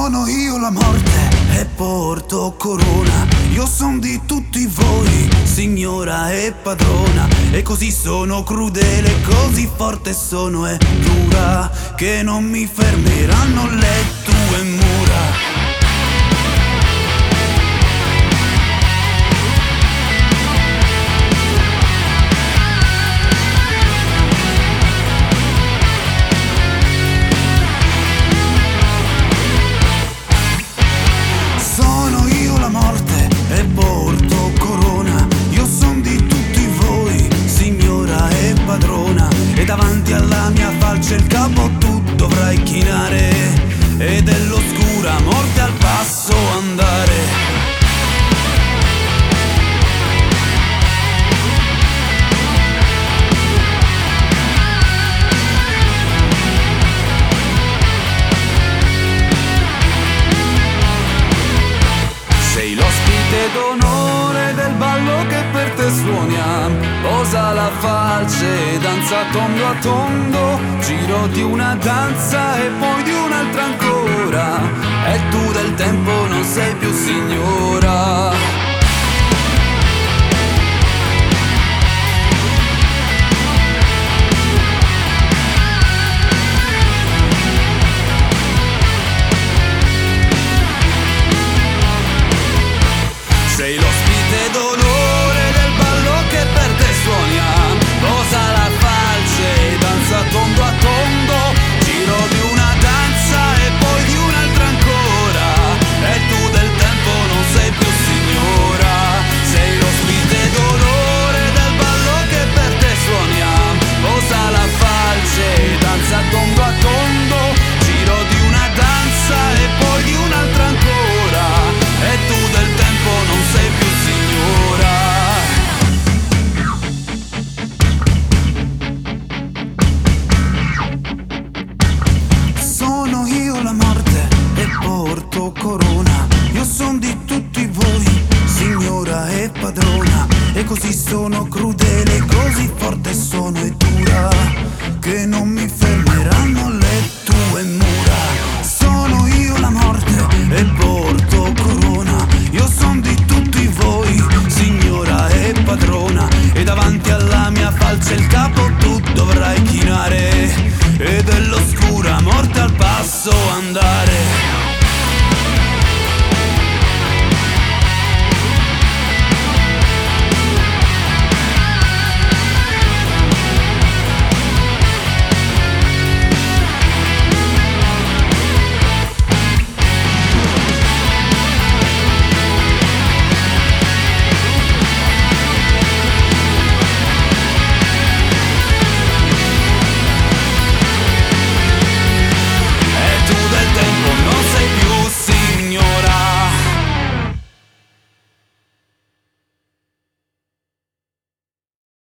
Sono io la morte e porto corona. Io son di tutti voi, signora e padrona. E così sono crudele, così forte sono e dura, che non mi fermeranno le tue mura. E porto corona, io son di tutti voi, signora e padrona. E davanti alla mia falce il capo tu dovrai chinare, e dell'oscura morte al passo andare. Sei l'ospite d'onore del ballo che per te suoniam. Posa la falce, danza tondo a tondo, giro di una danza e poi di un'altra ancora. E tu del tempo non sei più signora. Sei l'ospite d'onore del ballo che per te suoniam. Posa la falce, danza tondo a tondo, giro di una danza e poi di un'altra ancora. E tu del tempo non sei più signora. Sei l'ospite d'onore del ballo che per te suoniam. Posa la falce, danza tondo a tondo, giro di una danza e poi di un'altra ancora. E tu del tempo non sei più signora. Sono io la morte e porto corona. Io son di tutti voi, signora e padrona. E così sono crudele, così forte sono e dura, che non mi fermeranno le tue mura. Sono io la morte e porto corona. Io son di tutti voi, signora e padrona. E davanti alla mia falce il capo tu dovrai chinare, e dell'oscura morte al passo andare.